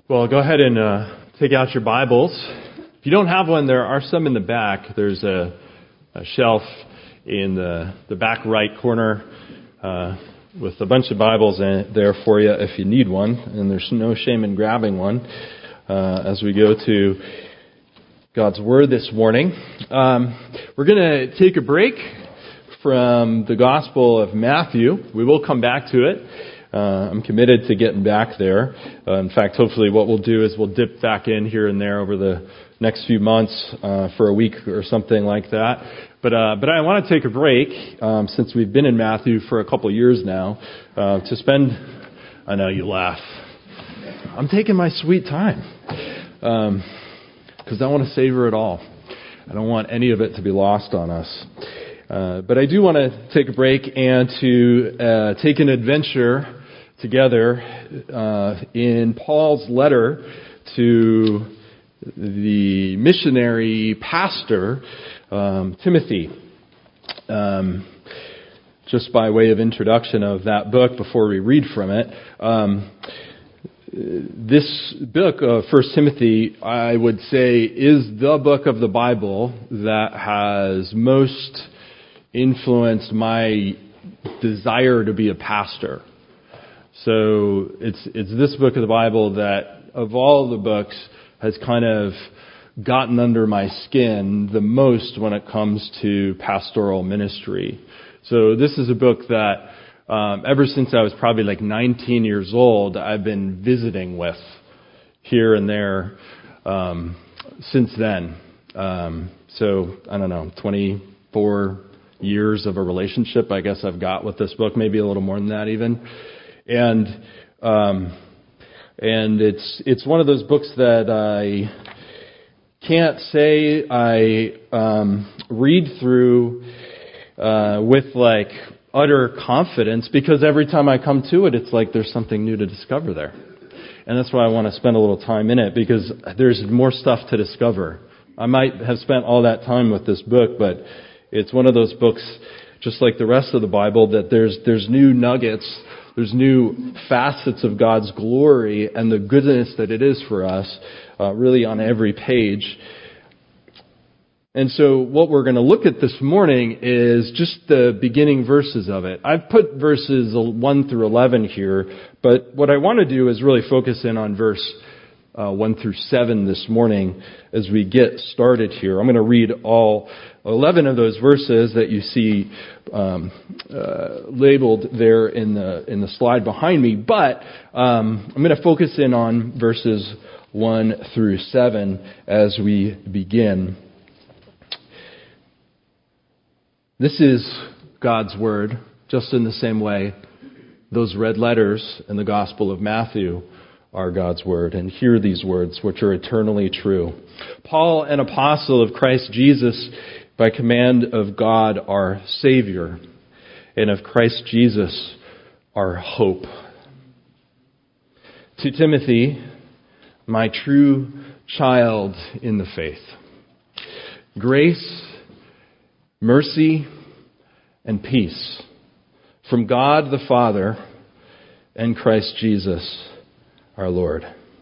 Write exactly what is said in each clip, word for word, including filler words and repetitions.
Well, go ahead and uh, take out your Bibles. If you don't have one, there are some in the back. There's a, a shelf in the, the back right corner uh, with a bunch of Bibles in there for you if you need one. And there's no shame in grabbing one uh, as we go to God's Word this morning. Um, we're going to take a break from the Gospel of Matthew. We will come back to it. Uh, I'm committed to getting back there. Uh, in fact, hopefully what we'll do is we'll dip back in here and there over the next few months uh, for a week or something like that. But uh, but I want to take a break um, since we've been in Matthew for a couple of years now uh, to spend. I know you laugh. I'm taking my sweet time because um, I want to savor it all. I don't want any of it to be lost on us. Uh, but I do want to take a break and to uh, take an adventure together uh, in Paul's letter to the missionary pastor, um, Timothy. Um, just by way of introduction of that book before we read from it, um, this book of First Timothy, I would say, is the book of the Bible that has most influenced my desire to be a pastor. So it's it's this book of the Bible that, of all the books, has kind of gotten under my skin the most when it comes to pastoral ministry. So this is a book that um, ever since I was probably like nineteen years old, I've been visiting with here and there um, since then. Um, so I don't know, twenty-four years of a relationship, I guess I've got with this book, maybe a little more than that even. And um, and it's it's one of those books that I can't say I um, read through uh, with like utter confidence, because every time I come to it, it's like there's something new to discover there. And that's why I want to spend a little time in it, because there's more stuff to discover. I might have spent all that time with this book, but it's one of those books, just like the rest of the Bible, that there's there's new nuggets, there's new facets of God's glory and the goodness that it is for us, uh, really on every page. And so what we're going to look at this morning is just the beginning verses of it. I've put verses one through eleven here, but what I want to do is really focus in on verse Uh, one through seven this morning as we get started here. I'm going to read all eleven of those verses that you see um, uh, labeled there in the in the slide behind me, but um, I'm going to focus in on verses one through seven as we begin. This is God's Word, just in the same way those red letters in the Gospel of Matthew are God's Word. And hear these words, which are eternally true. Paul, an apostle of Christ Jesus, by command of God our Savior, and of Christ Jesus our hope. To Timothy, my true child in the faith, grace, mercy, and peace from God the Father and Christ Jesus our Lord.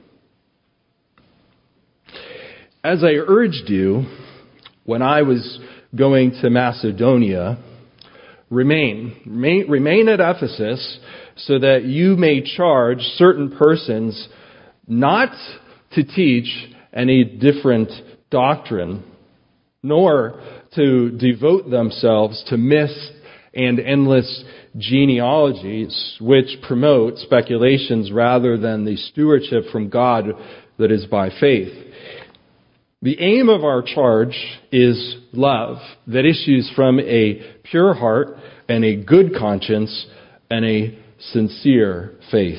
As I urged you when I was going to Macedonia, remain, remain, remain at Ephesus so that you may charge certain persons not to teach any different doctrine, nor to devote themselves to myths and endless genealogies which promote speculations rather than the stewardship from God that is by faith. The aim of our charge is love that issues from a pure heart and a good conscience and a sincere faith.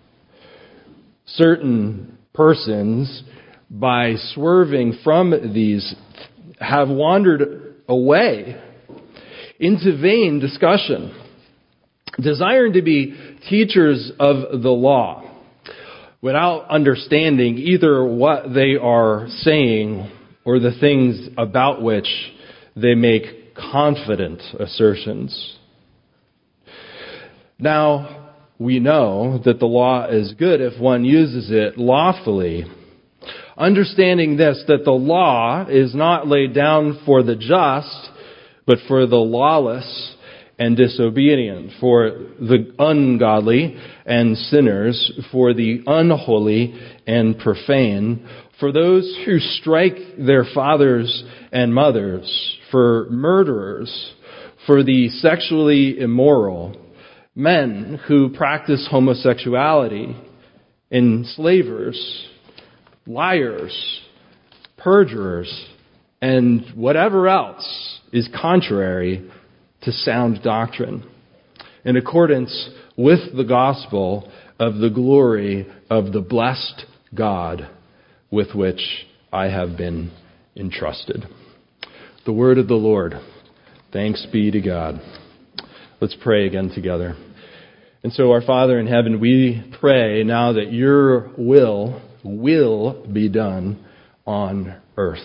Certain persons, by swerving from these, have wandered away into vain discussion, desiring to be teachers of the law, without understanding either what they are saying or the things about which they make confident assertions. Now, we know that the law is good if one uses it lawfully. Understanding this, that the law is not laid down for the just, but for the lawless and disobedient, for the ungodly and sinners, for the unholy and profane, for those who strike their fathers and mothers, for murderers, for the sexually immoral, men who practice homosexuality, enslavers, liars, perjurers, and whatever else is contrary to sound doctrine, in accordance with the gospel of the glory of the blessed God with which I have been entrusted. The word of the Lord. Thanks be to God. Let's pray again together. And so, our Father in heaven, we pray now that your will will be done on earth.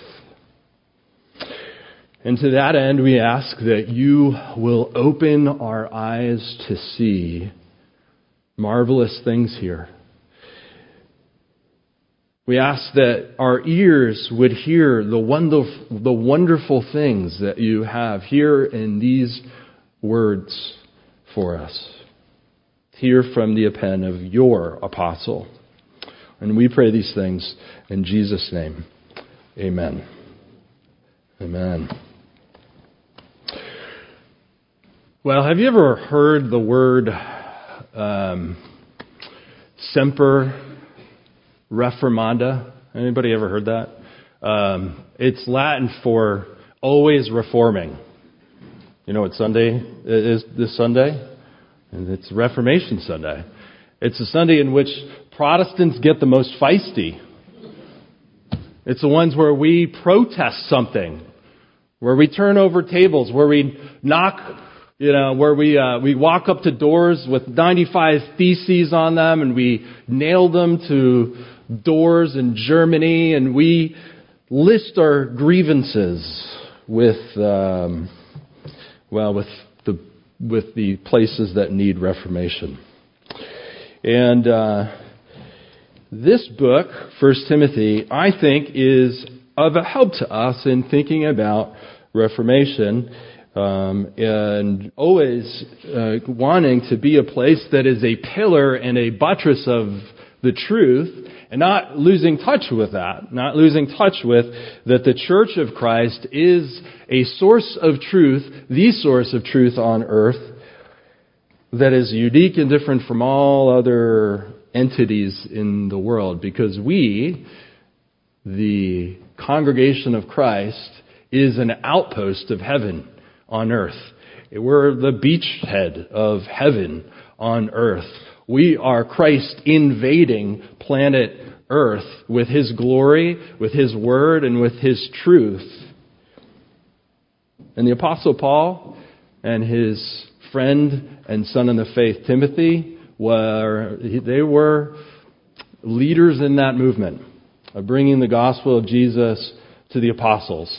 And to that end, we ask that you will open our eyes to see marvelous things here. We ask that our ears would hear the wonderful, the wonderful things that you have here in these words for us. Hear from the pen of your apostle. And we pray these things in Jesus' name. Amen. Amen. Well, have you ever heard the word um, semper reformanda? Anybody ever heard that? Um, it's Latin for always reforming. You know what Sunday is this Sunday? And it's Reformation Sunday. It's a Sunday in which Protestants get the most feisty. It's the ones where we protest something, where we turn over tables, where we knock, you know, where we uh, we walk up to doors with ninety-five theses on them, and we nail them to doors in Germany, and we list our grievances with, um, well, with the with the places that need reformation. And uh, this book, First Timothy, I think is of a help to us in thinking about Reformation, um, and always uh, wanting to be a place that is a pillar and a buttress of the truth, and not losing touch with that, not losing touch with that the Church of Christ is a source of truth, the source of truth on earth, that is unique and different from all other entities in the world, because we, the congregation of Christ, is an outpost of heaven on earth. We're the beachhead of heaven on earth. We are Christ invading planet Earth with His glory, with His word, and with His truth. And the Apostle Paul and his friend and son in the faith, Timothy, were they were leaders in that movement of bringing the gospel of Jesus to the apostles.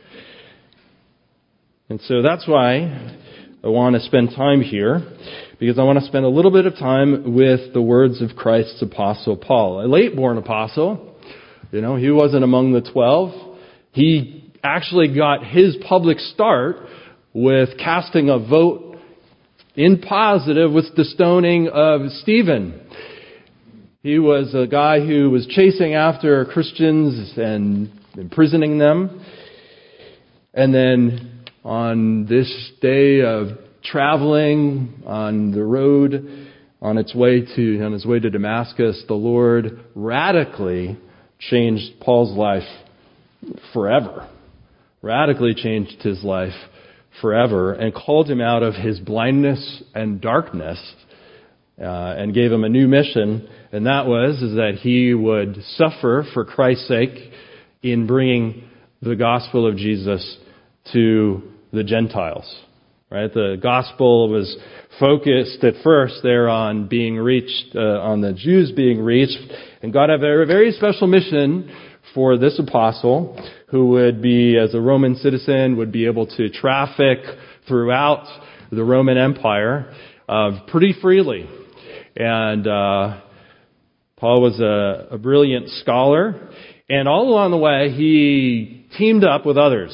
And so that's why I want to spend time here, because I want to spend a little bit of time with the words of Christ's apostle Paul, a late-born apostle. You know, he wasn't among the twelve. He actually got his public start with casting a vote in positive with the stoning of Stephen. He was a guy who was chasing after Christians and imprisoning them. And then on this day of traveling on the road, on its way to on his way to Damascus, the Lord radically changed Paul's life forever. Radically changed his life forever and called him out of his blindness and darkness, uh, and gave him a new mission, and that was is that he would suffer for Christ's sake in bringing the gospel of Jesus to the Gentiles. Right? The gospel was focused at first there on being reached, uh, on the Jews being reached, and God had a very, very special mission for this apostle, who would be, as a Roman citizen, would be able to traffic throughout the Roman Empire uh, pretty freely. And uh, Paul was a, a brilliant scholar. And all along the way, he teamed up with others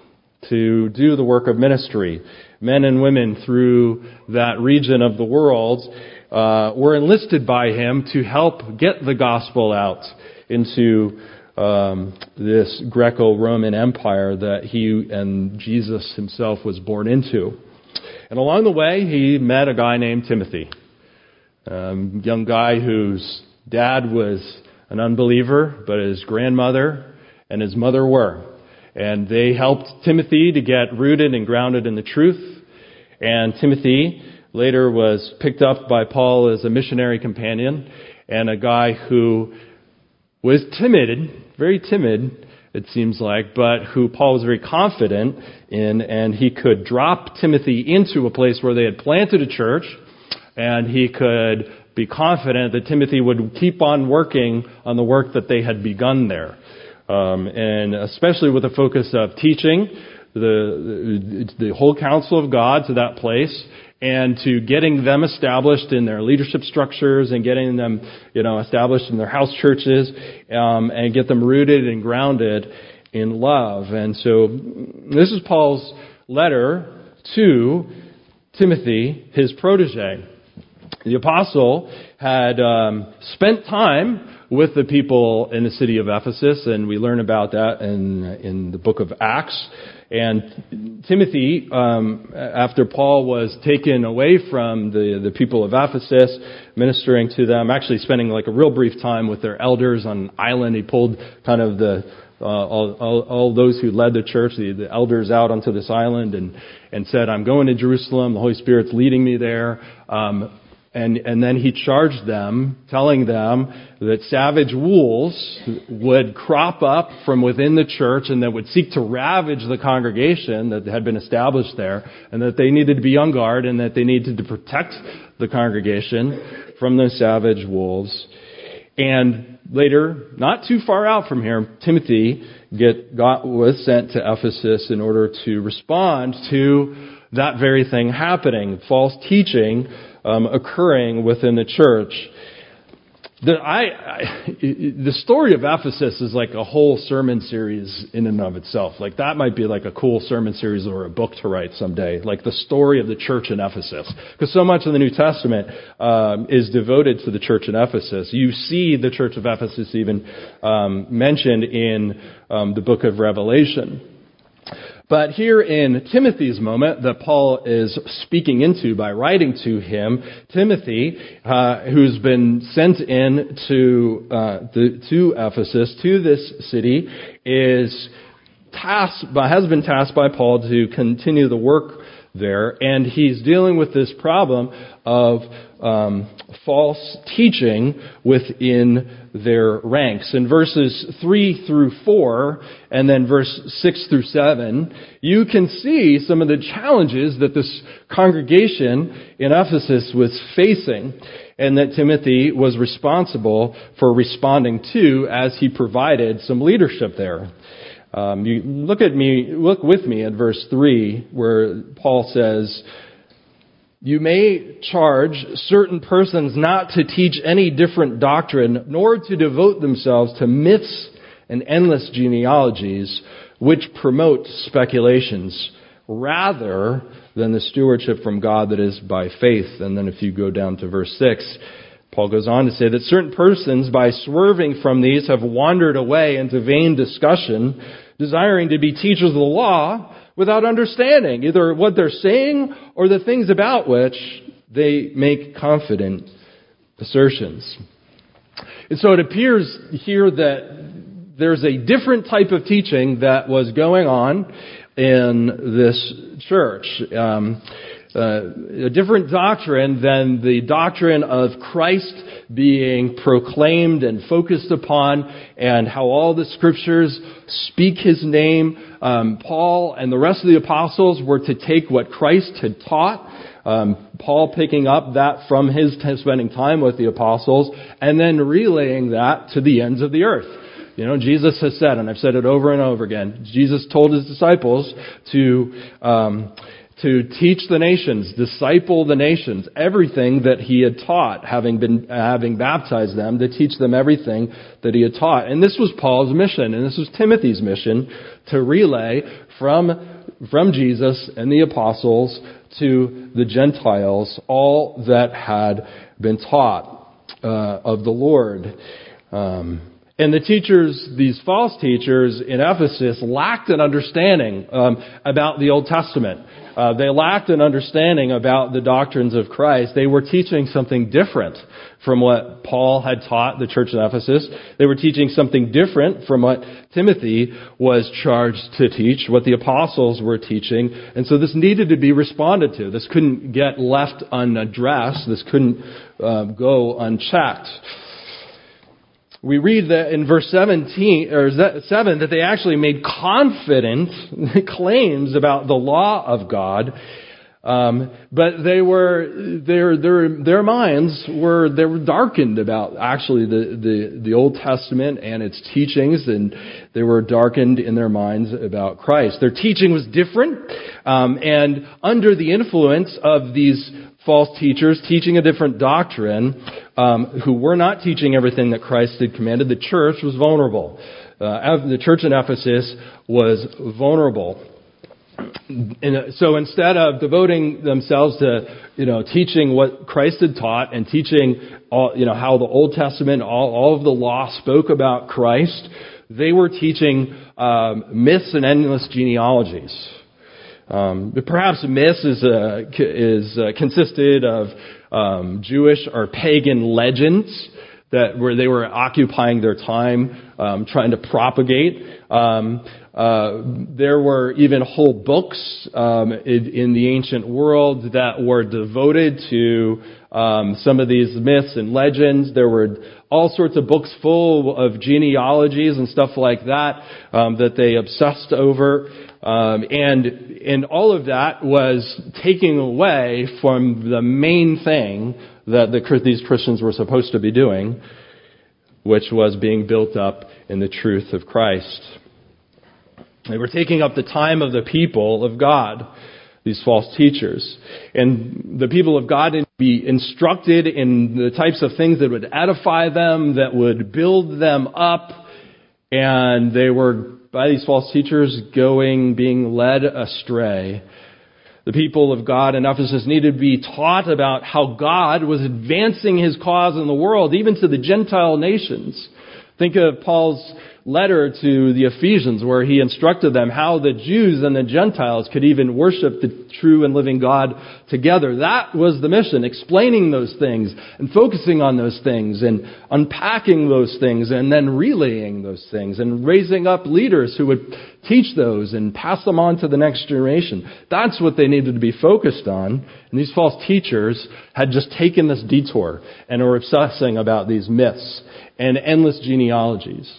to do the work of ministry. Men and women through that region of the world uh, were enlisted by him to help get the gospel out into um, this Greco-Roman Empire that he and Jesus himself was born into. And along the way, he met a guy named Timothy, a young guy whose dad was an unbeliever, but his grandmother and his mother were. And they helped Timothy to get rooted and grounded in the truth. And Timothy later was picked up by Paul as a missionary companion and a guy who was timid, very timid, it seems like, but who Paul was very confident in, and he could drop Timothy into a place where they had planted a church, and he could be confident that Timothy would keep on working on the work that they had begun there. Um, and especially with the focus of teaching the, the the whole counsel of God to that place, and to getting them established in their leadership structures and getting them, you know, established in their house churches, um, and get them rooted and grounded in love. And so this is Paul's letter to Timothy, his protege. The apostle had um, spent time with the people in the city of Ephesus, and we learn about that in in the book of Acts. And Timothy, um, after Paul was taken away from the, the people of Ephesus, ministering to them, actually spending like a real brief time with their elders on an island. He pulled kind of the uh, all, all, all those who led the church, the, the elders, out onto this island, and and said, "I'm going to Jerusalem. The Holy Spirit's leading me there." Um, And, and then he charged them, telling them that savage wolves would crop up from within the church and that would seek to ravage the congregation that had been established there, and that they needed to be on guard and that they needed to protect the congregation from those savage wolves. And later, not too far out from here, Timothy get, got, was sent to Ephesus in order to respond to that very thing happening, false teaching Um, occurring within the church. The, I, I, the story of Ephesus is like a whole sermon series in and of itself. Like that might be like a cool sermon series or a book to write someday. Like the story of the church in Ephesus, because so much of the New Testament um, is devoted to the church in Ephesus. You see the church of Ephesus even um, mentioned in um, the book of Revelation. But here in Timothy's moment that Paul is speaking into by writing to him, Timothy, uh, who's been sent in to, uh, the, to Ephesus, to this city, is tasked, has been tasked by Paul to continue the work there, and he's dealing with this problem of um, false teaching within their ranks. In verses three through four, and then verse six through seven, you can see some of the challenges that this congregation in Ephesus was facing, and that Timothy was responsible for responding to as he provided some leadership there. Um, you look at me, look with me at verse three, where Paul says, "You may charge certain persons not to teach any different doctrine, nor to devote themselves to myths and endless genealogies, which promote speculations, rather than the stewardship from God that is by faith." And then if you go down to verse six, Paul goes on to say that certain persons, by swerving from these, have wandered away into vain discussion, desiring to be teachers of the law without understanding either what they're saying or the things about which they make confident assertions. And so it appears here that there's a different type of teaching that was going on in this church. Um, Uh, a different doctrine than the doctrine of Christ being proclaimed and focused upon, and how all the scriptures speak His name. Um, Paul and the rest of the apostles were to take what Christ had taught, um, Paul picking up that from his t- spending time with the apostles, and then relaying that to the ends of the earth. You know, Jesus has said, and I've said it over and over again, Jesus told His disciples to... Um, to teach the nations, disciple the nations, everything that he had taught, having been having baptized them, to teach them everything that he had taught. And this was Paul's mission, and this was Timothy's mission, to relay from, from Jesus and the apostles to the Gentiles all that had been taught uh, of the Lord. Um, and the teachers, these false teachers in Ephesus, lacked an understanding um, about the Old Testament. Uh, they lacked an understanding about the doctrines of Christ. They were teaching something different from what Paul had taught the church in Ephesus. They were teaching something different from what Timothy was charged to teach, what the apostles were teaching. And so this needed to be responded to. This couldn't get left unaddressed. This couldn't uh, go unchecked. We read that in verse seventeen or seven that they actually made confident claims about the law of God, um, but they were their their their minds were they were darkened about actually the, the the Old Testament and its teachings, and they were darkened in their minds about Christ. Their teaching was different, um, and under the influence of these false teachers teaching a different doctrine, um, who were not teaching everything that Christ had commanded, the church was vulnerable. Uh, the church in Ephesus was vulnerable. And so instead of devoting themselves to, you know, teaching what Christ had taught and teaching, all, you know, how the Old Testament, all, all of the law spoke about Christ, they were teaching um, myths and endless genealogies. Um, perhaps myths is uh, is uh, consisted of um, Jewish or pagan legends that where they were occupying their time um, trying to propagate. Um, uh, there were even whole books um, in, in the ancient world that were devoted to um, some of these myths and legends. There were all sorts of books full of genealogies and stuff like that um, that they obsessed over. Um, and and all of that was taking away from the main thing that the, these Christians were supposed to be doing, which was being built up in the truth of Christ. They were taking up the time of the people of God, these false teachers. And the people of God need to be instructed in the types of things that would edify them, that would build them up. And they were, by these false teachers, going, being led astray. The people of God in Ephesus needed to be taught about how God was advancing His cause in the world, even to the Gentile nations. Think of Paul's letter to the Ephesians, where he instructed them how the Jews and the Gentiles could even worship the true and living God together. That was the mission, explaining those things and focusing on those things and unpacking those things and then relaying those things and raising up leaders who would teach those and pass them on to the next generation. That's what they needed to be focused on. And these false teachers had just taken this detour and were obsessing about these myths and endless genealogies.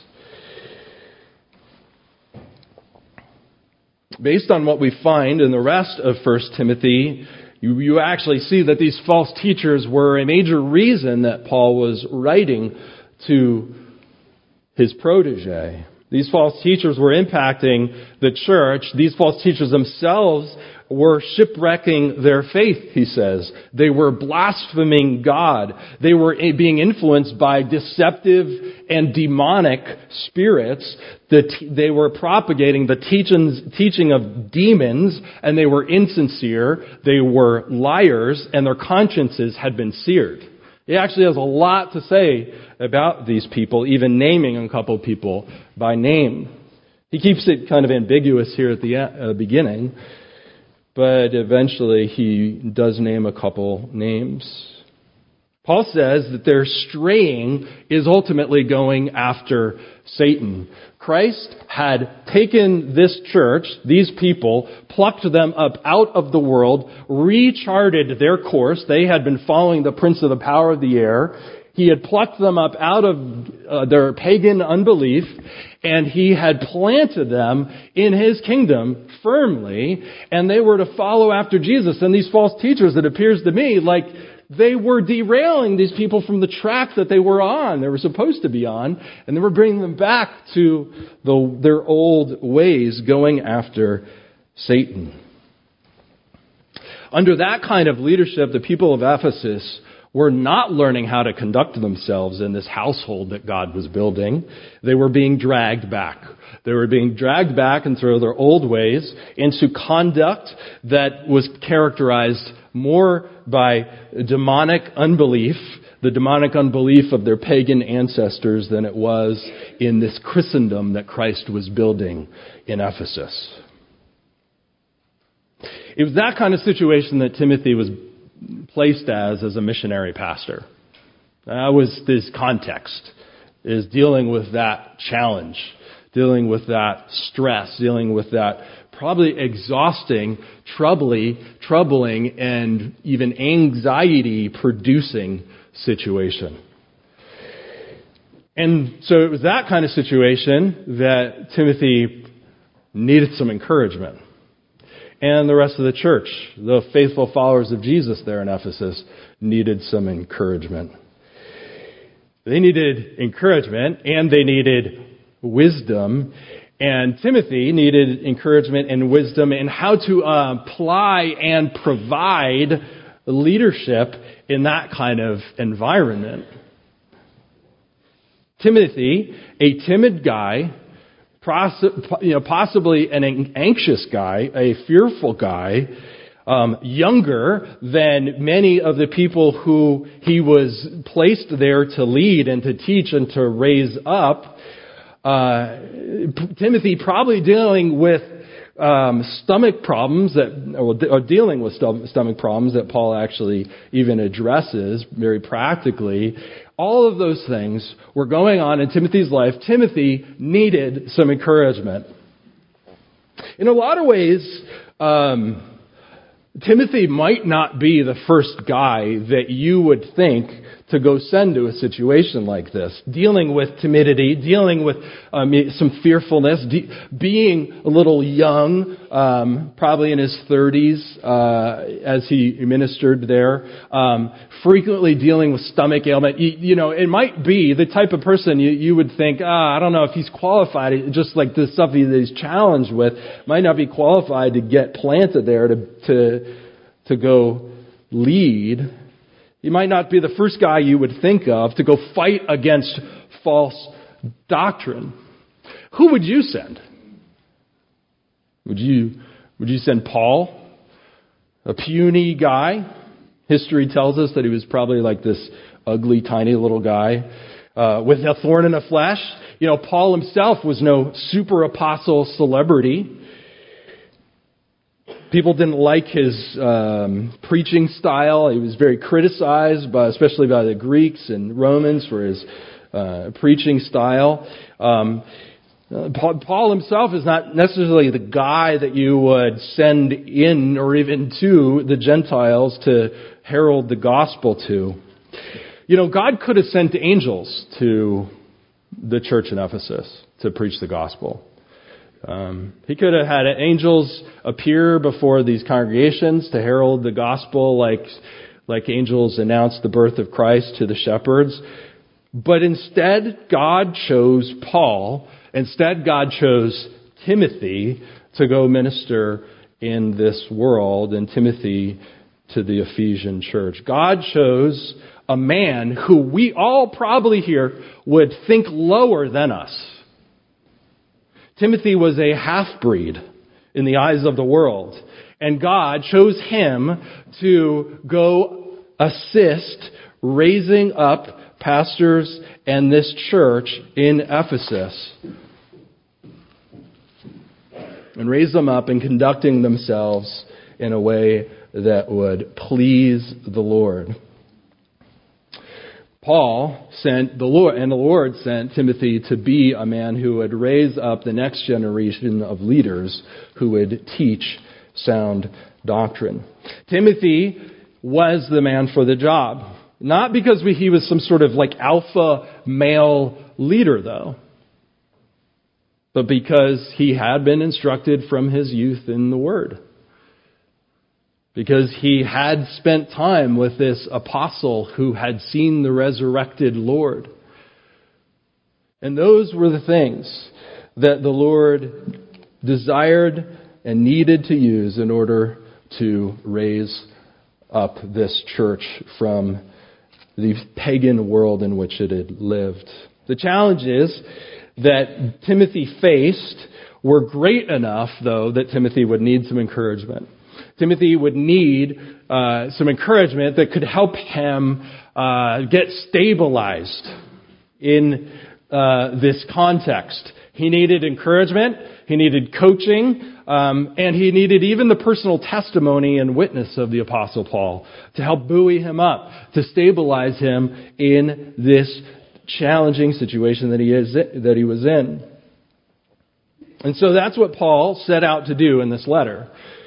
Based on what we find in the rest of First Timothy, you, you actually see that these false teachers were a major reason that Paul was writing to his protege. These false teachers were impacting the church. These false teachers themselves were shipwrecking their faith, he says. They were blaspheming God. They were being influenced by deceptive and demonic spirits. They were propagating the teaching of demons, and they were insincere. They were liars, and their consciences had been seared. He actually has a lot to say about these people, even naming a couple of people by name. He keeps it kind of ambiguous here at the uh, beginning, but eventually he does name a couple names. Paul says that their straying is ultimately going after Satan. Christ had taken this church, these people, plucked them up out of the world, recharted their course. They had been following the prince of the power of the air. He had plucked them up out of uh, their pagan unbelief, and he had planted them in his kingdom firmly, and they were to follow after Jesus. And these false teachers, it appears to me like they were derailing these people from the track that they were on, they were supposed to be on, and they were bringing them back to the, their old ways, going after Satan. Under that kind of leadership, the people of Ephesus were not learning how to conduct themselves in this household that God was building. They were being dragged back. They were being dragged back into their old ways, into conduct that was characterized more by demonic unbelief, the demonic unbelief of their pagan ancestors, than it was in this Christendom that Christ was building in Ephesus. It was that kind of situation that Timothy was placed as as a missionary pastor. That was this context, is dealing with that challenge, dealing with that stress, dealing with that probably exhausting, troubling, troubling, and even anxiety-producing situation. And so it was that kind of situation that Timothy needed some encouragement. And the rest of the church, the faithful followers of Jesus there in Ephesus, needed some encouragement. They needed encouragement, and they needed wisdom. And Timothy needed encouragement and wisdom in how to uh, apply and provide leadership in that kind of environment. Timothy, a timid guy, you know, possibly an anxious guy, a fearful guy, um, younger than many of the people who he was placed there to lead and to teach and to raise up. Uh, Timothy probably dealing with um, stomach problems that, or dealing with stomach problems that Paul actually even addresses very practically. All of those things were going on in Timothy's life. Timothy needed some encouragement. In a lot of ways, um, Timothy might not be the first guy that you would think to go send to a situation like this. Dealing with timidity, dealing with um, some fearfulness, de- being a little young, um, probably in his thirties uh, as he ministered there, um, frequently dealing with stomach ailment. You, you know, it might be the type of person you, you would think, ah, I don't know if he's qualified, just like the stuff he, that he's challenged with, might not be qualified to get planted there to to to go lead. He might not be the first guy you would think of to go fight against false doctrine. Who would you send? Would you would you send Paul, a puny guy? History tells us that he was probably like this ugly, tiny little guy uh, with a thorn in the flesh. You know, Paul himself was no super apostle celebrity. People didn't like his um, preaching style. He was very criticized, by, especially by the Greeks and Romans, for his uh, preaching style. Um, Paul, Paul himself is not necessarily the guy that you would send in or even to the Gentiles to herald the gospel to. You know, God could have sent angels to the church in Ephesus to preach the gospel. Um, he could have had angels appear before these congregations to herald the gospel like, like angels announced the birth of Christ to the shepherds. But instead, God chose Paul. Instead, God chose Timothy to go minister in this world, and Timothy to the Ephesian church. God chose a man who we all probably here would think lower than us. Timothy was a half-breed in the eyes of the world, and God chose him to go assist raising up pastors and this church in Ephesus, and raise them up in conducting themselves in a way that would please the Lord. Paul sent the Lord, and the Lord sent Timothy to be a man who would raise up the next generation of leaders who would teach sound doctrine. Timothy was the man for the job. Not because he was some sort of like alpha male leader, though, but because he had been instructed from his youth in the Word. Because he had spent time with this apostle who had seen the resurrected Lord. And those were the things that the Lord desired and needed to use in order to raise up this church from the pagan world in which it had lived. The challenges that Timothy faced were great enough, though, that Timothy would need some encouragement. Timothy would need uh, some encouragement that could help him uh, get stabilized in uh, this context. He needed encouragement, he needed coaching, um, and he needed even the personal testimony and witness of the Apostle Paul to help buoy him up, to stabilize him in this challenging situation that he is that he was in. And so that's what Paul set out to do in this letter,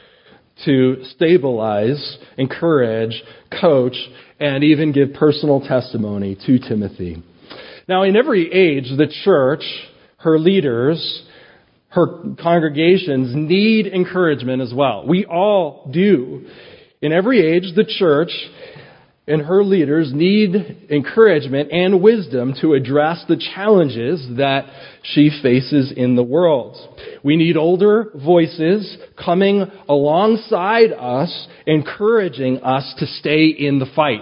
to stabilize, encourage, coach, and even give personal testimony to Timothy. Now, in every age, the church, her leaders, her congregations need encouragement as well. We all do. In every age, the church and her leaders need encouragement and wisdom to address the challenges that she faces in the world. We need older voices coming alongside us, encouraging us to stay in the fight.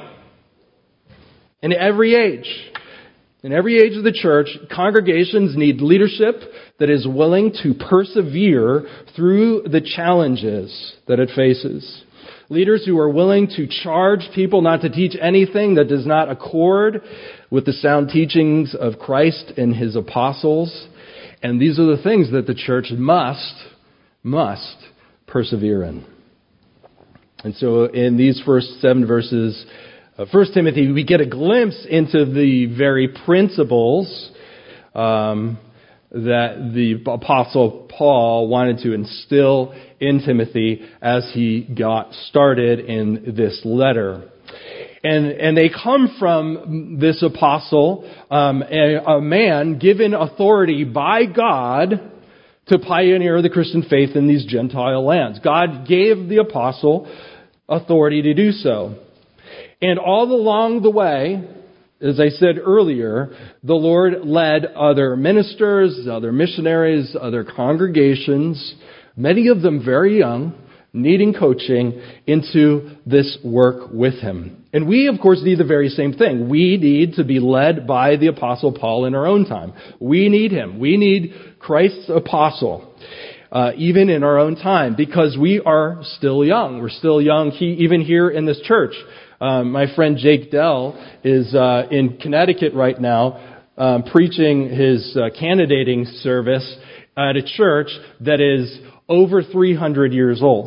In every age, in every age of the church, congregations need leadership that is willing to persevere through the challenges that it faces. Leaders who are willing to charge people not to teach anything that does not accord with the sound teachings of Christ and His apostles. And these are the things that the church must, must persevere in. And so in these first seven verses of First Timothy, we get a glimpse into the very principles um, that the Apostle Paul wanted to instill in Timothy as he got started in this letter. And and they come from this apostle, um, a, a man given authority by God to pioneer the Christian faith in these Gentile lands. God gave the apostle authority to do so. And all along the way, as I said earlier, the Lord led other ministers, other missionaries, other congregations, many of them very young, needing coaching, into this work with him. And we, of course, need the very same thing. We need to be led by the Apostle Paul in our own time. We need him. We need Christ's apostle, uh, even in our own time, because we are still young. We're still young, he, even here in this church. Um, my friend Jake Dell is uh, in Connecticut right now, um, preaching his uh, candidating service at a church that is over three hundred years old.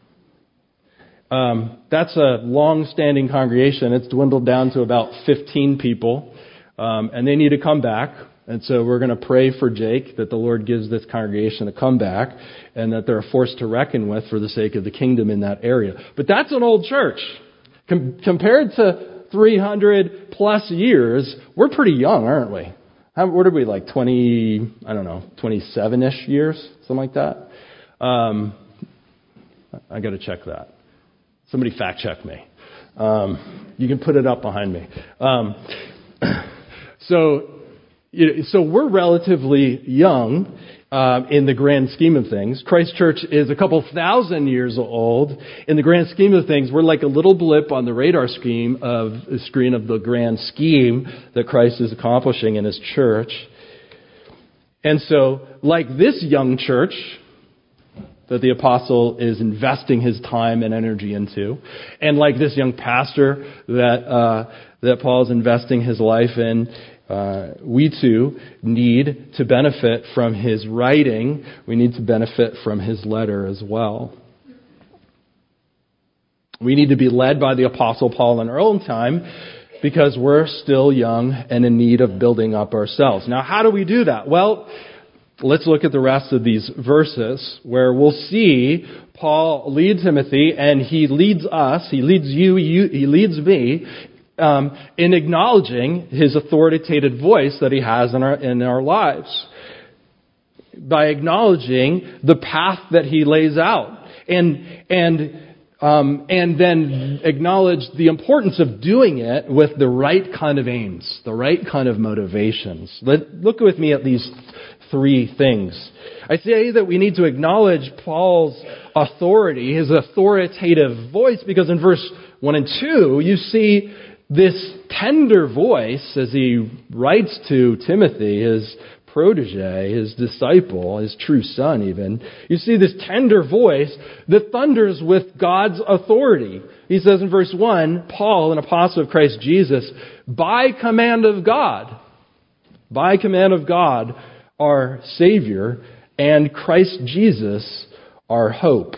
Um, that's a long-standing congregation. It's dwindled down to about fifteen people, um, and they need to come back. And so we're going to pray for Jake that the Lord gives this congregation a comeback and that they're a force to reckon with for the sake of the kingdom in that area. But that's an old church. Com- compared to three hundred plus years, we're pretty young, aren't we? How, what are we, like twenty, I don't know, twenty-seven-ish years? Something like that? Um, I got to check that. Somebody fact check me. Um, you can put it up behind me. Um, so, you know, so we're relatively young uh, in the grand scheme of things. Christ Church is a couple thousand years old. In the grand scheme of things, we're like a little blip on the radar scheme of the screen of the grand scheme that Christ is accomplishing in His church. And so, like this young church that the apostle is investing his time and energy into, and like this young pastor that uh, that Paul is investing his life in, uh, we too need to benefit from his writing. We need to benefit from his letter as well. We need to be led by the Apostle Paul in our own time because we're still young and in need of building up ourselves. Now, how do we do that? Well, let's look at the rest of these verses where we'll see Paul lead Timothy, and he leads us, he leads you, you he leads me um, in acknowledging his authoritative voice that he has in our in our lives. By acknowledging the path that he lays out. And and um, and then acknowledge the importance of doing it with the right kind of aims, the right kind of motivations. Let, look with me at these three things. I say that we need to acknowledge Paul's authority, his authoritative voice, because in verse one and two, you see this tender voice as he writes to Timothy, his protege, his disciple, his true son even. You see this tender voice that thunders with God's authority. He says in verse one, Paul, an apostle of Christ Jesus, by command of God, by command of God, our Savior, and Christ Jesus, our hope.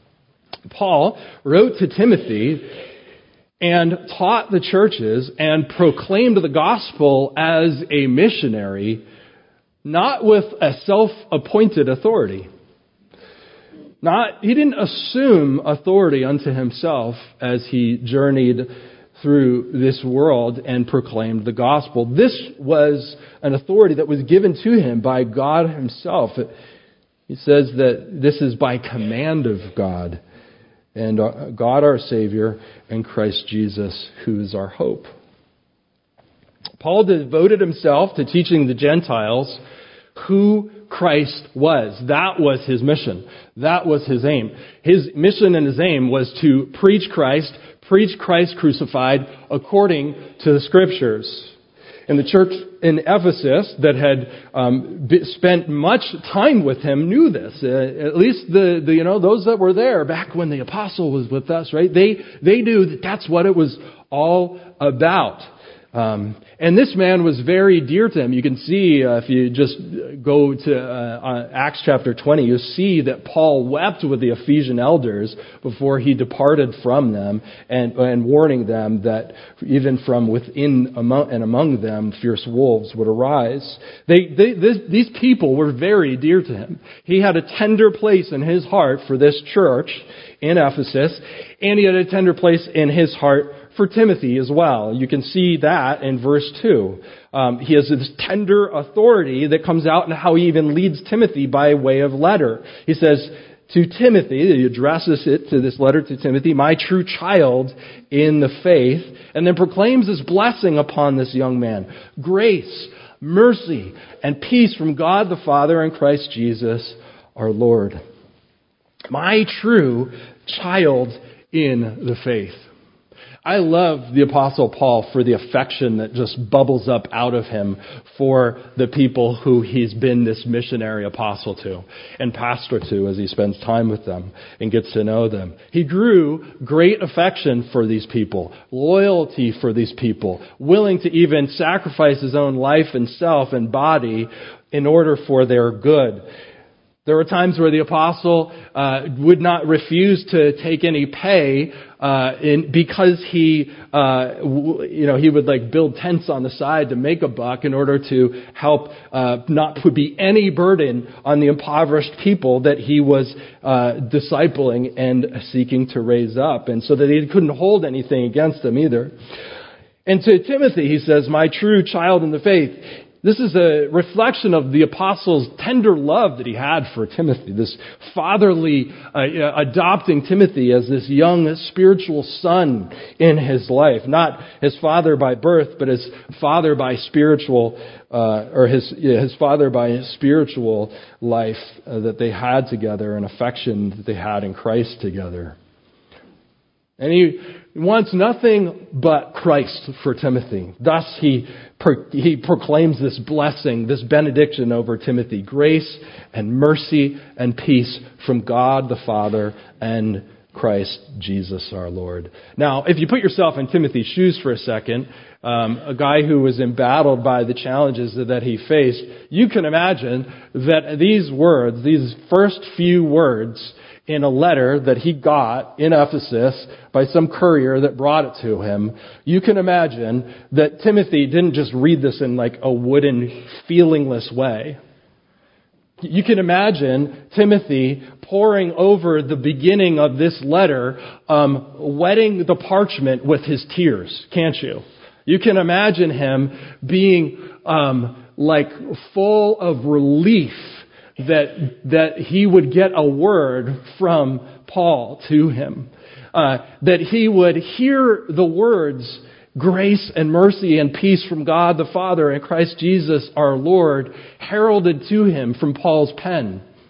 Paul wrote to Timothy and taught the churches and proclaimed the gospel as a missionary, not with a self-appointed authority. Not, he didn't assume authority unto himself as he journeyed through this world and proclaimed the gospel. This was an authority that was given to him by God himself. He says that this is by command of God, and God our Savior and Christ Jesus, who is our hope. Paul devoted himself to teaching the Gentiles who Christ was. That was his mission. That was his aim. His mission and his aim was to preach Christ, preach Christ crucified according to the Scriptures. And the church in Ephesus that had um, spent much time with him knew this. Uh, at least the, the you know those that were there back when the apostle was with us, right? They they knew that that's what it was all about. Um, and this man was very dear to him. You can see, uh, if you just go to uh, uh, Acts chapter twenty, you see that Paul wept with the Ephesian elders before he departed from them, and, and warning them that even from within among, and among them, fierce wolves would arise. They, they, this, these people were very dear to him. He had a tender place in his heart for this church in Ephesus, and he had a tender place in his heart for Timothy as well. You can see that in verse two. Um, he has this tender authority that comes out in how he even leads Timothy by way of letter. He says to Timothy, he addresses it to this letter to Timothy, my true child in the faith, and then proclaims his blessing upon this young man. Grace, mercy, and peace from God the Father and Christ Jesus our Lord. My true child in the faith. I love the Apostle Paul for the affection that just bubbles up out of him for the people who he's been this missionary apostle to and pastor to as he spends time with them and gets to know them. He grew great affection for these people, loyalty for these people, willing to even sacrifice his own life and self and body in order for their good. There were times where the apostle uh, would not refuse to take any pay uh, in, because he, uh, w- you know, he would like build tents on the side to make a buck in order to help uh, not put be any burden on the impoverished people that he was uh, discipling and seeking to raise up, and so that he couldn't hold anything against them either. And to Timothy, he says, "My true child in the faith." This is a reflection of the apostle's tender love that he had for Timothy, this fatherly uh, adopting Timothy as this young spiritual son in his life. Not his father by birth, but his father by spiritual, uh, or his yeah, his father by his spiritual life uh, that they had together, and affection that they had in Christ together. And he wants nothing but Christ for Timothy. Thus he pro- he proclaims this blessing, this benediction over Timothy. Grace and mercy and peace from God the Father and Christ Jesus our Lord. Now, if you put yourself in Timothy's shoes for a second, um, a guy who was embattled by the challenges that he faced, you can imagine that these words, these first few words, in a letter that he got in Ephesus by some courier that brought it to him, you can imagine that Timothy didn't just read this in like a wooden, feelingless way. You can imagine Timothy poring over the beginning of this letter, um, wetting the parchment with his tears, can't you? You can imagine him being um, like full of relief that that he would get a word from Paul to him. Uh, that he would hear the words, grace and mercy and peace from God the Father and Christ Jesus our Lord, heralded to him from Paul's pen.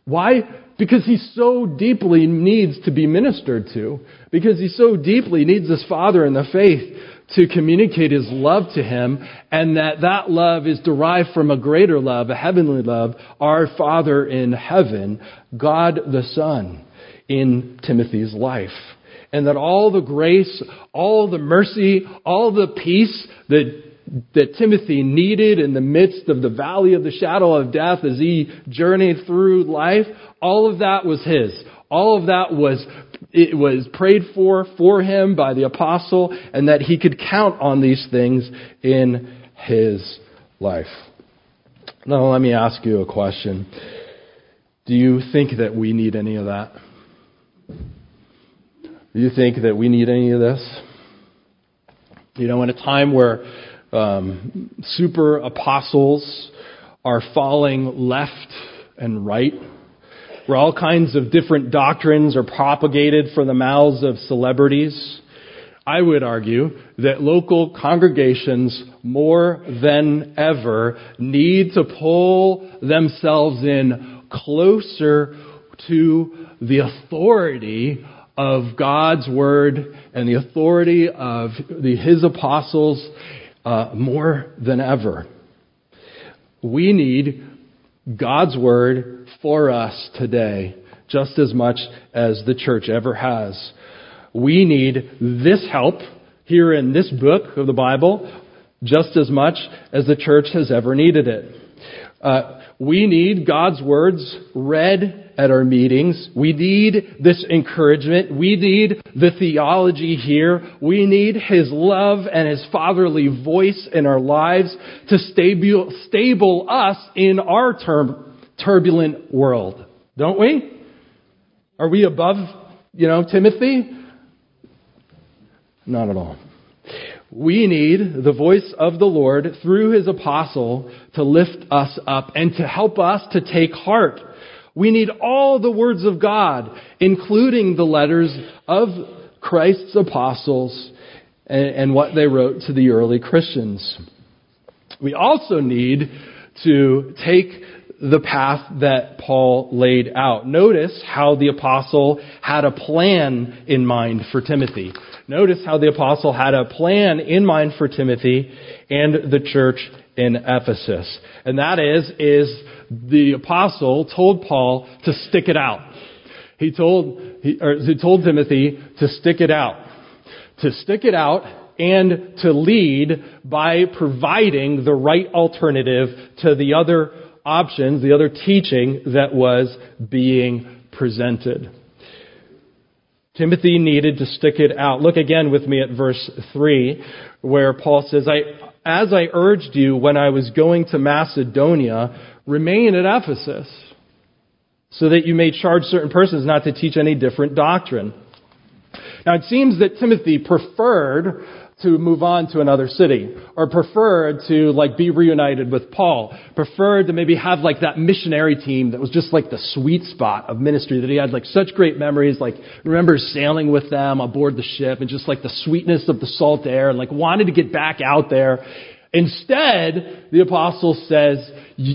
Why? Because he so deeply needs to be ministered to. Because he so deeply needs his father in the faith to communicate his love to him, and that that love is derived from a greater love, a heavenly love, our Father in heaven, God the Son, in Timothy's life. And that all the grace, all the mercy, all the peace that that Timothy needed in the midst of the valley of the shadow of death as he journeyed through life, all of that was his. All of that was it was prayed for for him by the apostle, and that he could count on these things in his life. Now, let me ask you a question. Do you think that we need any of that? Do you think that we need any of this? You know, in a time where um, super apostles are falling left and right, where all kinds of different doctrines are propagated from the mouths of celebrities, I would argue that local congregations more than ever need to pull themselves in closer to the authority of God's Word and the authority of the, His apostles uh, more than ever. We need God's Word for us today, just as much as the church ever has. We need this help here in this book of the Bible, just as much as the church has ever needed it. Uh, we need God's words read at our meetings. We need this encouragement. We need the theology here. We need His love and His fatherly voice in our lives to stable, stable us in our term, turbulent world. Don't we? Are we above, you know, Timothy? Not at all. We need the voice of the Lord through His apostle to lift us up and to help us to take heart. We need all the words of God, including the letters of Christ's apostles and, and what they wrote to the early Christians. We also need to take the path that Paul laid out. Notice how the apostle had a plan in mind for Timothy. Notice how the apostle had a plan in mind for Timothy and the church in Ephesus. And that is, is the apostle told Paul to stick it out. He told, he, or he told Timothy to stick it out. To stick it out and to lead by providing the right alternative to the other options, the other teaching that was being presented. Timothy needed to stick it out. Look again with me at verse three, where Paul says, I, as I urged you when I was going to Macedonia, remain at Ephesus, so that you may charge certain persons not to teach any different doctrine. Now it seems that Timothy preferred to move on to another city, or preferred to like be reunited with Paul, preferred to maybe have like that missionary team that was just like the sweet spot of ministry, that he had like such great memories, like remember sailing with them aboard the ship and just like the sweetness of the salt air, and like wanted to get back out there. Instead, the apostle says,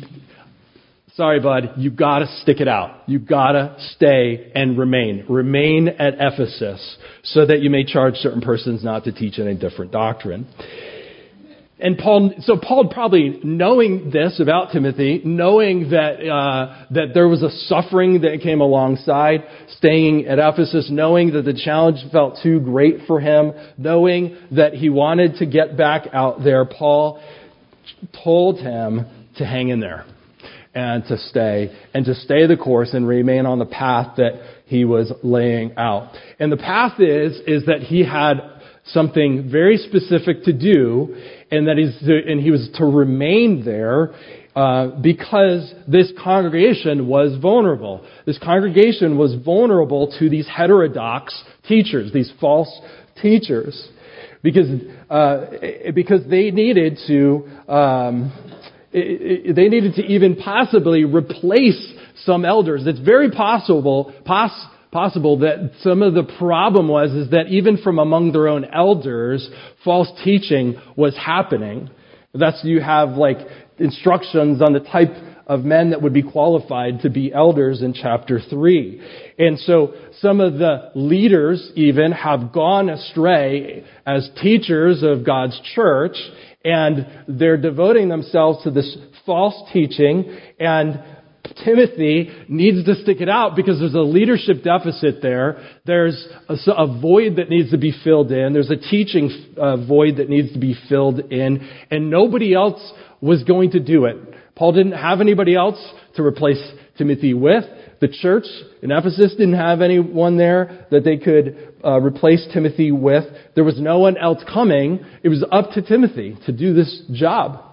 sorry, bud, you gotta stick it out. You gotta stay and remain. Remain at Ephesus so that you may charge certain persons not to teach any different doctrine. And Paul, so Paul probably knowing this about Timothy, knowing that, uh, that there was a suffering that came alongside staying at Ephesus, knowing that the challenge felt too great for him, knowing that he wanted to get back out there, Paul told him to hang in there. And to stay, and to stay the course and remain on the path that he was laying out. And the path is, is that he had something very specific to do, and that he's to, and he was to remain there uh, because this congregation was vulnerable. This congregation was vulnerable to these heterodox teachers, these false teachers, because uh, because they needed to. Um, It, it, they needed to even possibly replace some elders. It's very possible, poss, possible that some of the problem was is that even from among their own elders, false teaching was happening. That's you have like instructions on the type of men that would be qualified to be elders in chapter three. And so some of the leaders even have gone astray as teachers of God's church, and they're devoting themselves to this false teaching, and Timothy needs to stick it out because there's a leadership deficit there. There's a, a void that needs to be filled in. There's a teaching uh, void that needs to be filled in. And nobody else was going to do it. Paul didn't have anybody else to replace Timothy with. The church in Ephesus didn't have anyone there that they could uh, replace Timothy with. There was no one else coming. It was up to Timothy to do this job.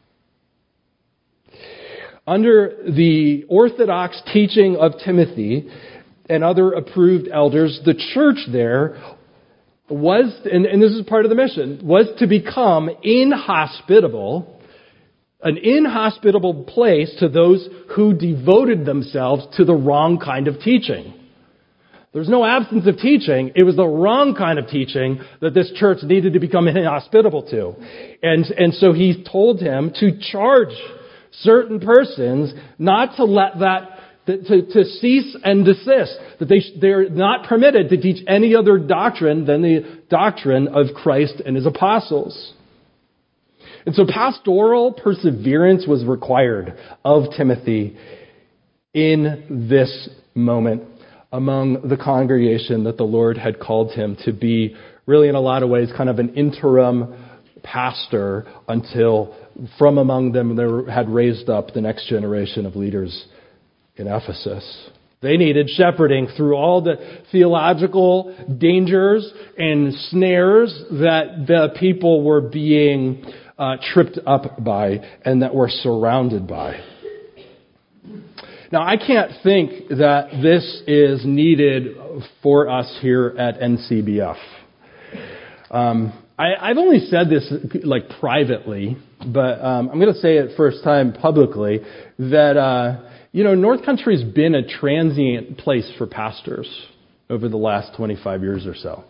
Under the orthodox teaching of Timothy and other approved elders, the church there was, and, and this is part of the mission, was to become inhospitable, an inhospitable place to those who devoted themselves to the wrong kind of teaching. There's no absence of teaching. It was the wrong kind of teaching that this church needed to become inhospitable to. And, and so he told him to charge certain persons not to let that, to, to cease and desist, that they, they're not permitted to teach any other doctrine than the doctrine of Christ and His apostles. And so pastoral perseverance was required of Timothy in this moment among the congregation that the Lord had called him to be, really in a lot of ways, kind of an interim pastor until from among them there had raised up the next generation of leaders in Ephesus. They needed shepherding through all the theological dangers and snares that the people were being uh, tripped up by and that were surrounded by. Now, I can't think that this is needed for us here at N C B F. Um, I, I've only said this like privately, but um, I'm going to say it first time publicly that, uh, you know, North Country's been a transient place for pastors over the last twenty-five years or so.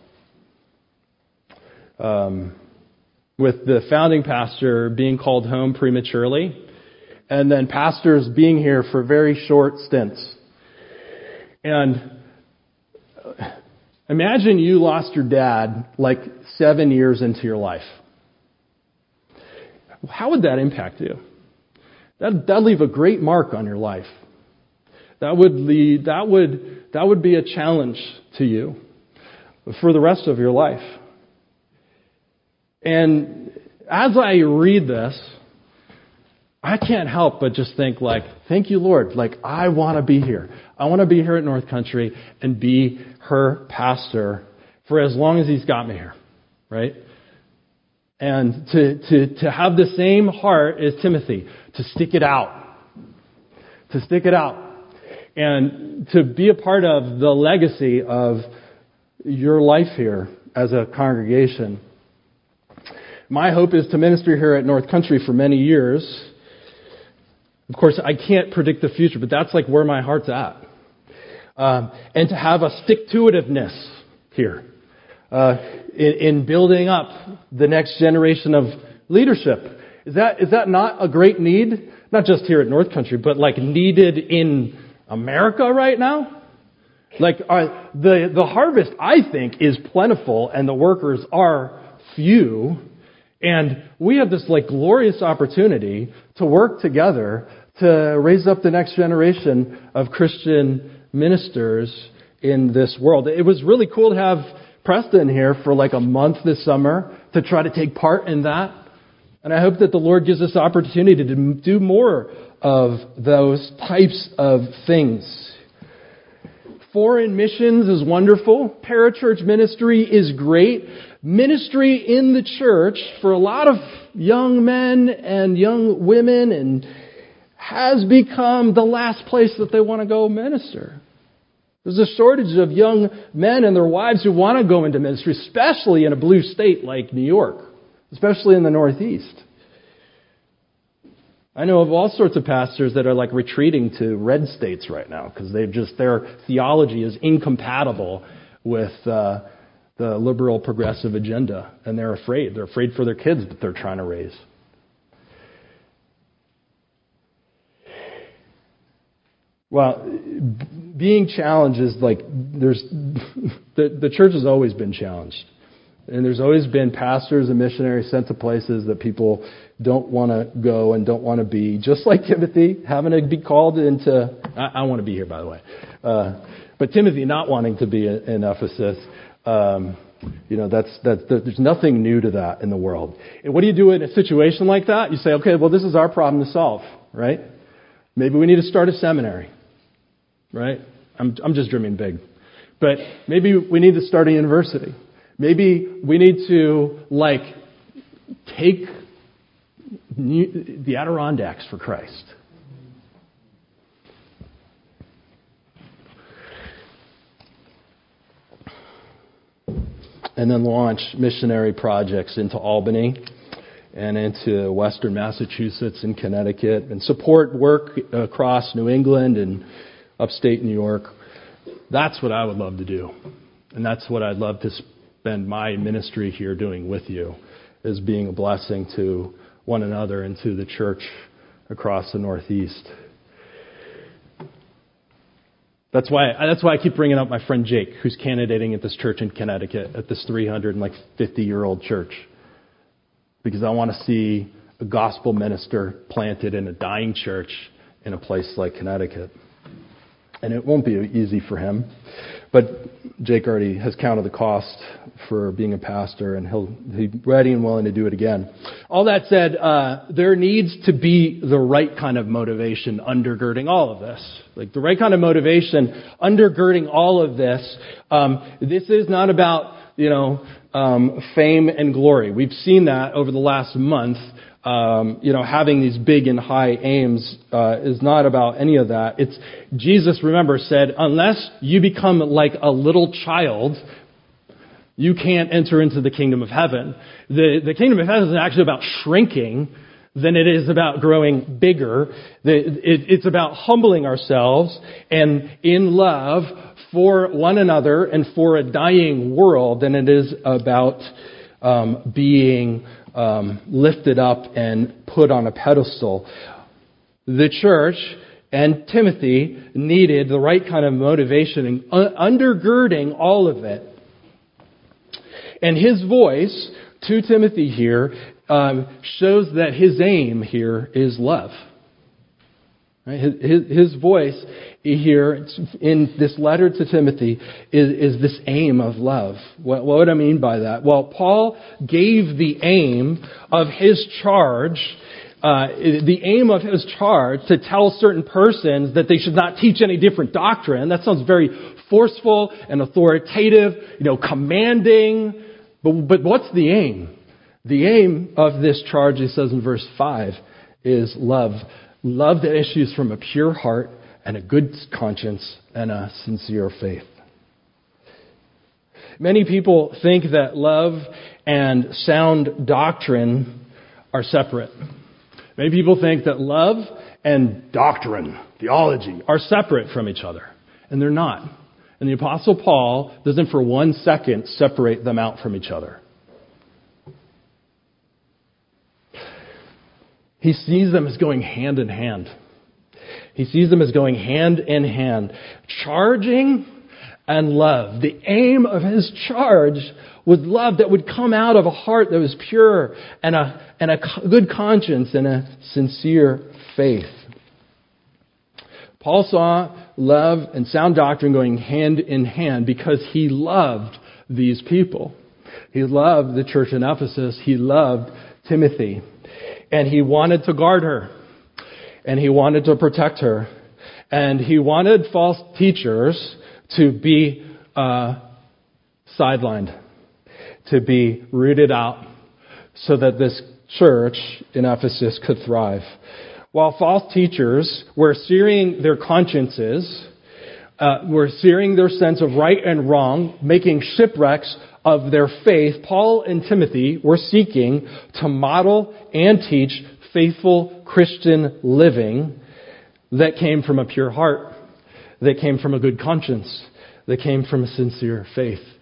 Um, with the founding pastor being called home prematurely, and then pastors being here for very short stints. And imagine you lost your dad like seven years into your life. How would that impact you? That that'd leave a great mark on your life. That would lead. That would that would be a challenge to you for the rest of your life. And as I read this, I can't help but just think like, thank you, Lord. Like, I want to be here. I want to be here at North Country and be her pastor for as long as He's got me here, right? And to, to, to have the same heart as Timothy, to stick it out, to stick it out, and to be a part of the legacy of your life here as a congregation. My hope is to minister here at North Country for many years. Of course, I can't predict the future, but that's like where my heart's at. Um, and to have a stick-to-itiveness here uh, in, in building up the next generation of leadership. Is that is that not a great need? Not just here at North Country, but like needed in America right now? Like uh, the the harvest, I think, is plentiful, and the workers are few. And we have this like glorious opportunity to work together to raise up the next generation of Christian ministers in this world. It was really cool to have Preston here for like a month this summer to try to take part in that. And I hope that the Lord gives us opportunity to do more of those types of things. Foreign missions is wonderful. Parachurch ministry is great. Ministry in the church for a lot of young men and young women and has become the last place that they want to go minister. There's a shortage of young men and their wives who want to go into ministry, especially in a blue state like New York, especially in the Northeast. I know of all sorts of pastors that are like retreating to red states right now because they've just their theology is incompatible with uh, the liberal progressive agenda, and they're afraid. They're afraid for their kids that they're trying to raise. Well, being challenged is like, there's, the, the church has always been challenged. And there's always been pastors and missionaries sent to places that people don't want to go and don't want to be. Just like Timothy, having to be called into, I, I want to be here, by the way. Uh, but Timothy not wanting to be in Ephesus, um, you know, that's, that's, there's nothing new to that in the world. And what do you do in a situation like that? You say, okay, well, this is our problem to solve, right? Maybe we need to start a seminary, right? I'm, I'm just dreaming big. But maybe we need to start a university. Maybe we need to, like, take new, the Adirondacks for Christ. And then launch missionary projects into Albany and into Western Massachusetts and Connecticut, and support work across New England and upstate New York. That's what I would love to do. And that's what I'd love to spend my ministry here doing with you, is being a blessing to one another and to the church across the Northeast. That's why that's why I keep bringing up my friend Jake, who's candidating at this church in Connecticut, at this three hundred fifty year old church. Because I want to see a gospel minister planted in a dying church in a place like Connecticut. And it won't be easy for him. But Jake already has counted the cost for being a pastor, and he'll he's ready and willing to do it again. All that said, uh, there needs to be the right kind of motivation undergirding all of this. Like the right kind of motivation undergirding all of this. Um, this is not about, you know, um, fame and glory. We've seen that over the last month. Um, you know, having these big and high aims uh, is not about any of that. It's Jesus, remember, said, unless you become like a little child, you can't enter into the kingdom of heaven. The, the kingdom of heaven is actually about shrinking than it is about growing bigger. The, it, it's about humbling ourselves and in love for one another and for a dying world than it is about um, being Um, lifted up and put on a pedestal. The church and Timothy needed the right kind of motivation and undergirding all of it. And his voice to Timothy here um, shows that his aim here is love. Right? His, his, his voice here in this letter to Timothy is, is this aim of love. What, what would I mean by that? Well, Paul gave the aim of his charge, uh, the aim of his charge to tell certain persons that they should not teach any different doctrine. That sounds very forceful and authoritative, you know, commanding. But, but what's the aim? The aim of this charge, it says in verse five, is love. Love that issues from a pure heart and a good conscience and a sincere faith. Many people think that love and sound doctrine are separate. Many people think that love and doctrine, theology, are separate from each other. And they're not. And the Apostle Paul doesn't for one second separate them out from each other. He sees them as going hand in hand. He sees them as going hand in hand. Charging and love. The aim of his charge was love that would come out of a heart that was pure and a, and a good conscience and a sincere faith. Paul saw love and sound doctrine going hand in hand because he loved these people. He loved the church in Ephesus. He loved Timothy. And he wanted to guard her. And he wanted to protect her. And he wanted false teachers to be uh, sidelined, to be rooted out, so that this church in Ephesus could thrive. While false teachers were searing their consciences, uh, were searing their sense of right and wrong, making shipwrecks of their faith, Paul and Timothy were seeking to model and teach faithful Christian living that came from a pure heart, that came from a good conscience, that came from a sincere faith.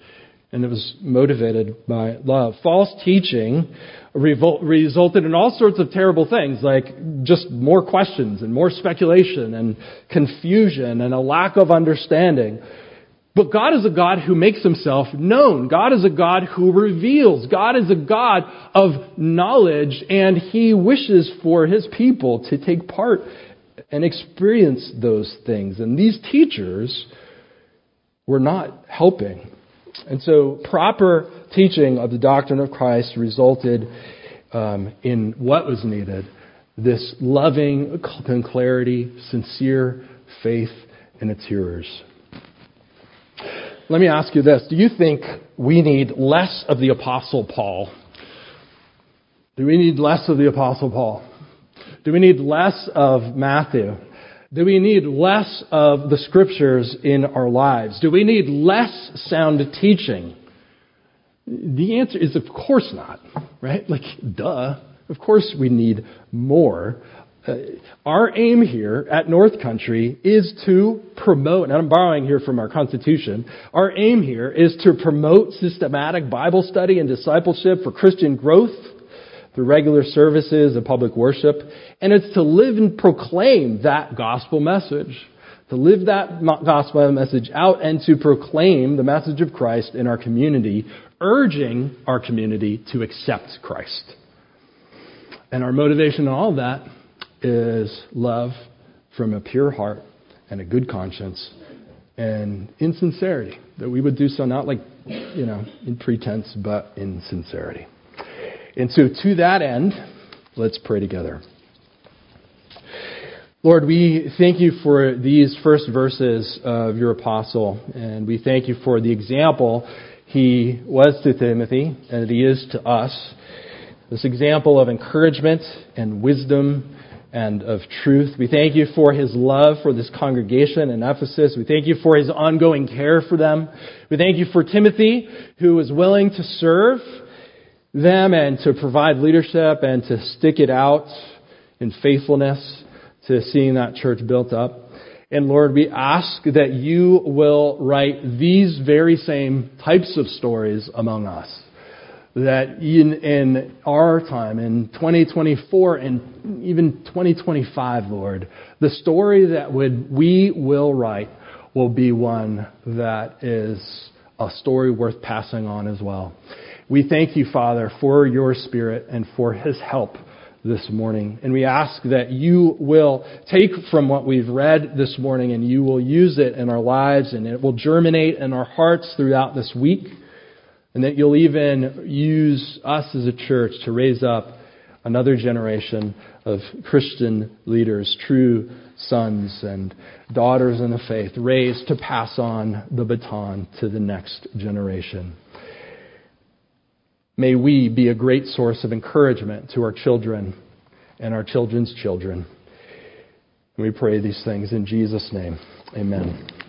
and it was motivated by love. False teaching revol- resulted in all sorts of terrible things, like just more questions and more speculation and confusion and a lack of understanding. But God is a God who makes himself known. God is a God who reveals. God is a God of knowledge, and he wishes for his people to take part and experience those things. And these teachers were not helping. And so proper teaching of the doctrine of Christ resulted um, in what was needed: this loving clarity, sincere faith in its hearers. Let me ask you this. Do you think we need less of the Apostle Paul? Do we need less of the Apostle Paul? Do we need less of Matthew? Do we need less of the Scriptures in our lives? Do we need less sound teaching? The answer is, of course not, right? Like, duh. Of course we need more. Uh, our aim here at North Country is to promote, and I'm borrowing here from our Constitution, our aim here is to promote systematic Bible study and discipleship for Christian growth through regular services and public worship. And it's to live and proclaim that gospel message, to live that gospel message out and to proclaim the message of Christ in our community, urging our community to accept Christ. And our motivation in all of that is love from a pure heart and a good conscience and in sincerity, that we would do so not like, you know, in pretense, but in sincerity. And so to that end, let's pray together. Lord, we thank you for these first verses of your apostle, and we thank you for the example he was to Timothy and that he is to us. This example of encouragement and wisdom and of truth. We thank you for his love for this congregation in Ephesus. We thank you for his ongoing care for them. We thank you for Timothy, who was willing to serve them and to provide leadership and to stick it out in faithfulness to seeing that church built up. And Lord, we ask that you will write these very same types of stories among us. That in, in our time, in twenty twenty-four and even twenty twenty-five, Lord, the story that would we will write will be one that is a story worth passing on as well. We thank you, Father, for your Spirit and for his help this morning. And we ask that you will take from what we've read this morning and you will use it in our lives, and it will germinate in our hearts throughout this week. And that you'll even use us as a church to raise up another generation of Christian leaders, true sons and daughters in the faith, raised to pass on the baton to the next generation. May we be a great source of encouragement to our children and our children's children. We pray these things in Jesus' name. Amen.